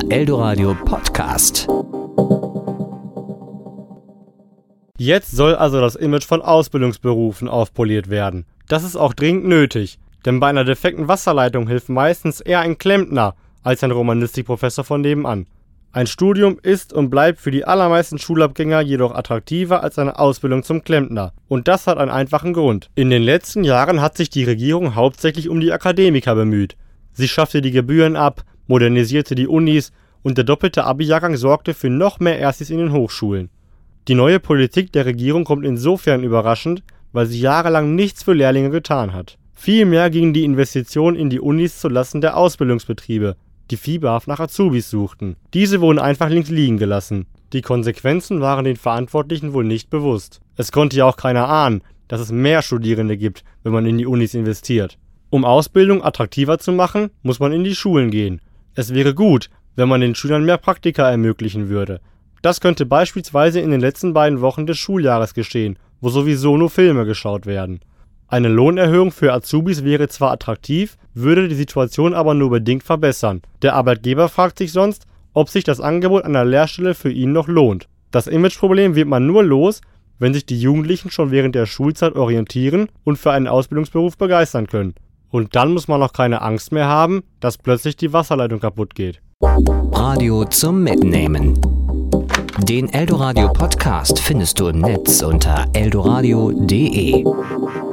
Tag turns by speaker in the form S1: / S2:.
S1: Eldoradio Podcast.
S2: Jetzt soll also das Image von Ausbildungsberufen aufpoliert werden. Das ist auch dringend nötig, denn bei einer defekten Wasserleitung hilft meistens eher ein Klempner als ein Romanistikprofessor von nebenan. Ein Studium ist und bleibt für die allermeisten Schulabgänger jedoch attraktiver als eine Ausbildung zum Klempner. Und das hat einen einfachen Grund. In den letzten Jahren hat sich die Regierung hauptsächlich um die Akademiker bemüht. Sie schaffte die Gebühren ab, modernisierte die Unis und der doppelte Abi-Jahrgang sorgte für noch mehr Erstis in den Hochschulen. Die neue Politik der Regierung kommt insofern überraschend, weil sie jahrelang nichts für Lehrlinge getan hat. Vielmehr gingen die Investitionen in die Unis zulasten der Ausbildungsbetriebe, die fieberhaft nach Azubis suchten. Diese wurden einfach links liegen gelassen. Die Konsequenzen waren den Verantwortlichen wohl nicht bewusst. Es konnte ja auch keiner ahnen, dass es mehr Studierende gibt, wenn man in die Unis investiert. Um Ausbildung attraktiver zu machen, muss man in die Schulen gehen. Es wäre gut, wenn man den Schülern mehr Praktika ermöglichen würde. Das könnte beispielsweise in den letzten beiden Wochen des Schuljahres geschehen, wo sowieso nur Filme geschaut werden. Eine Lohnerhöhung für Azubis wäre zwar attraktiv, würde die Situation aber nur bedingt verbessern. Der Arbeitgeber fragt sich sonst, ob sich das Angebot einer Lehrstelle für ihn noch lohnt. Das Imageproblem wird man nur los, wenn sich die Jugendlichen schon während der Schulzeit orientieren und für einen Ausbildungsberuf begeistern können. Und dann muss man noch keine Angst mehr haben, dass plötzlich die Wasserleitung kaputt geht.
S1: Radio zum Mitnehmen. Den Eldoradio Podcast findest du im Netz unter eldoradio.de.